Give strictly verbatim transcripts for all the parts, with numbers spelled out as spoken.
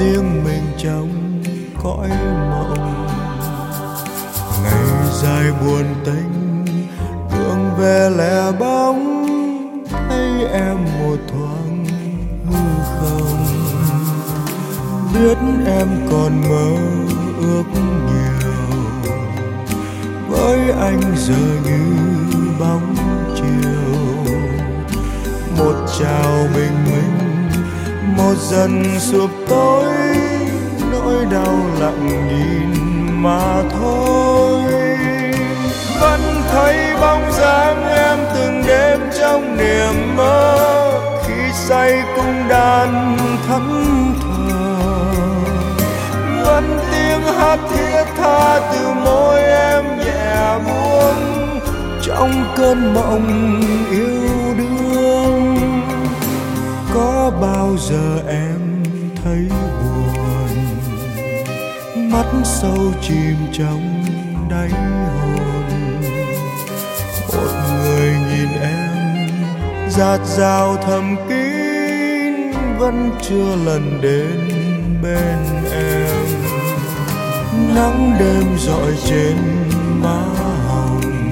riêng mình trong cõi mộng. Ngày dài buồn tênh đường về lẻ bóng, thấy em một thoáng hư không. Biết em còn mơ ước nhiều, với anh giờ như bóng chiều. Một chào bình minh, một dần sụp tối, nỗi đau lặng nhìn mà thôi. Vẫn thấy bóng dáng em từng đêm trong niềm mơ, khi say cung đàn thẫn thờ. Vẫn tiếng hát thiết tha từ môi em nhẹ buông, trong cơn mộng yêu đương. Có bao giờ em thấy buồn, mắt sâu chìm trong đáy hồn. Một người nhìn em dạt dào thầm kín, vẫn chưa lần đến bên em. Nắng đêm rọi trên má hồng,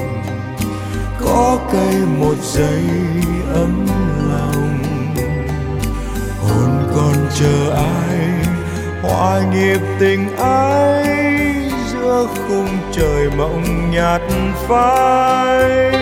có cây một giây ấm lòng. Hồn còn chờ ai hòa nhịp tình ai, giữa khung trời mộng nhạt phai.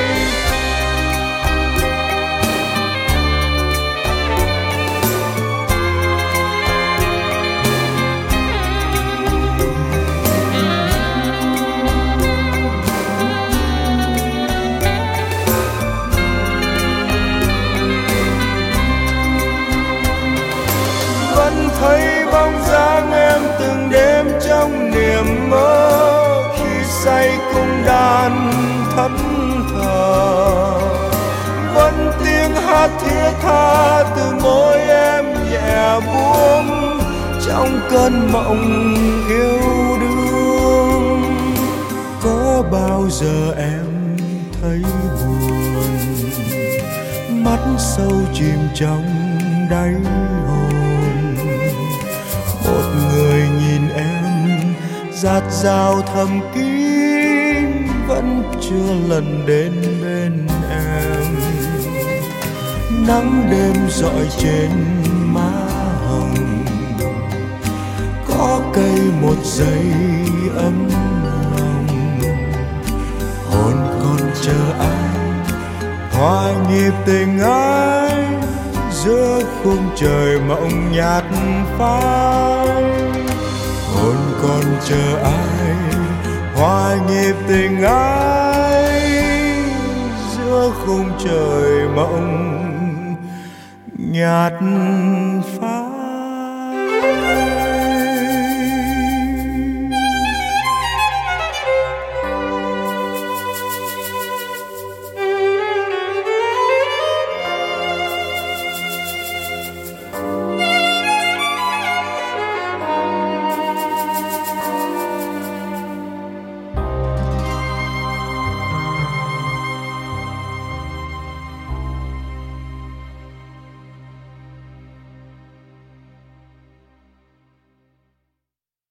Thấy bóng dáng em từng đêm trong niềm mơ, khi say cung đàn thẫn thờ. Vẫn tiếng hát thiết tha từ môi em nhẹ buông, trong cơn mộng yêu đương. Có bao giờ em thấy buồn, mắt sâu chìm trong đáy hồn. Một người nhìn em dạt dào thầm kín, vẫn chưa lần đến bên em. Nắng đêm rọi trên má hồng, có cây một giây ấm lòng. Hồn còn chờ ai hòa nhịp tình ai, giữa khung trời mộng nhạt phai. Hồn còn chờ ai hòa nhịp tình ai, giữa khung trời mộng nhạt phai.